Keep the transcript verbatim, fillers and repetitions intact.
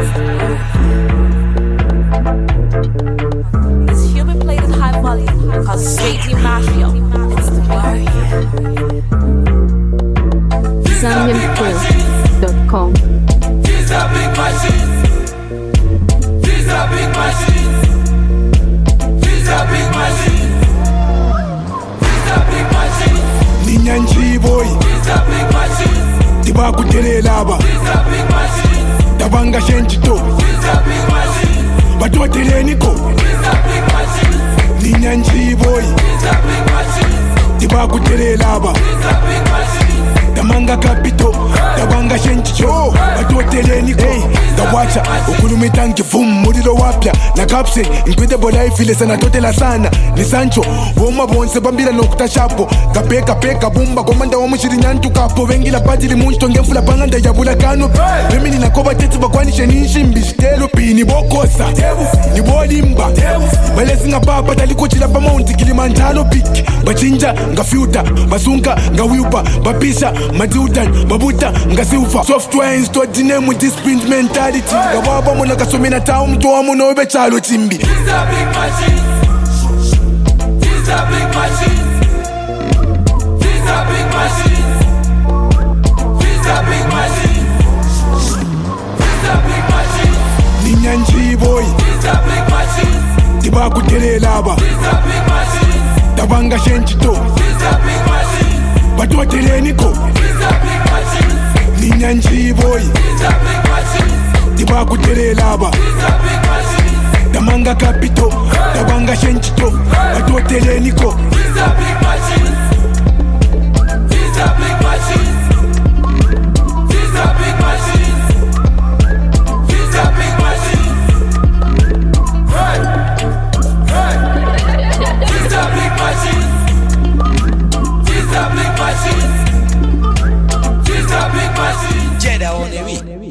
It's human played at high volume, cause Katie Mafia. It's the warrior. Zambian Crew dot com. These are big machines. These are big machines. These are big machines. These are big machines. Ninyanji boy. These are big machines. Tiba kutelela aba. These are big machines. Tabanga shenjito. These are big machines. Batoteleni ko. These are big machines. Ninyanji boy. These are big machines. Tiba kutelela aba. These are big machines. Tamanga kapito, tabanga shenjicho, batoteleni ko. Tawacha, ukulumita nkivum, murilo wapya. Na kapse, incredible life ile sana totela sana. Ni Sancho, woma bonse bambila nokuta shapo. Kape kape kabumba, komanda wa mushiri nyantu kapo. Vengi la pati li muncho ngefula panganda ya bula kano. Mimi ni nakoba teti bakwani sheninshi mbishtelo. Pini bokosa, ni bolimba. Balezi nga papa talikuchila pa mounti Kilimanjaro piki. Bachinja, nga fiuta, basunga, nga wiupa, bapisha. Madudan, Babuta, Ngasiufa. Software installed the name with this print mentality. Gawaba muna kasomena tao mtoa muna ube chalo chimbi. These are big machines. These are big machines. These are big machines. These are big machines. These are big machines. Ninyanji boy. These are big machines. Tiba kutelela aba. These are big machines. Tabanga shenjito. These are big machines. Batoteleni ko. These are big machines. Ninyanji boy. These are big machines. Tiba kutelela aba. These are big machines. Tamanga kapito, tabanga shenjito, batoteleni ko. These are big machines. These are big machines. These are big machines. These are big machines. Hey, hey. These are big machines. These are big machines. These are big machines. Jedi on the beat.